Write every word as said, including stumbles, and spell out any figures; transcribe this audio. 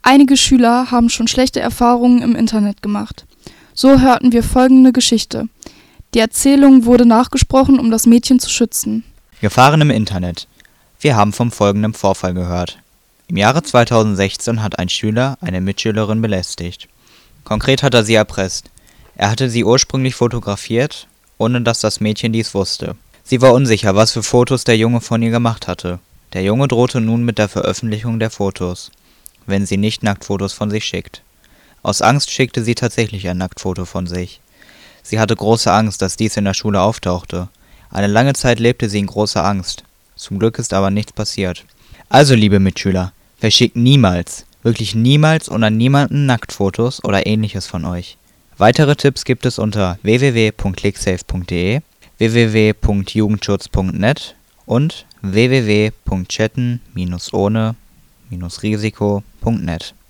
Einige Schüler haben schon schlechte Erfahrungen im Internet gemacht. So hörten wir folgende Geschichte. Die Erzählung wurde nachgesprochen, um das Mädchen zu schützen. Gefahren im Internet. Wir haben vom folgenden Vorfall gehört. Im Jahre zweitausendsechzehn hat ein Schüler eine Mitschülerin belästigt. Konkret hat er sie erpresst. Er hatte sie ursprünglich fotografiert, ohne dass das Mädchen dies wusste. Sie war unsicher, was für Fotos der Junge von ihr gemacht hatte. Der Junge drohte nun mit der Veröffentlichung der Fotos, wenn sie nicht Nacktfotos von sich schickt. Aus Angst schickte sie tatsächlich ein Nacktfoto von sich. Sie hatte große Angst, dass dies in der Schule auftauchte. Eine lange Zeit lebte sie in großer Angst. Zum Glück ist aber nichts passiert. Also, liebe Mitschüler, verschickt niemals, wirklich niemals und an niemanden Nacktfotos oder ähnliches von euch. Weitere Tipps gibt es unter w w w punkt clicksafe punkt de, w w w punkt jugendschutz punkt net und w w w punkt chatten ohne risiko punkt net.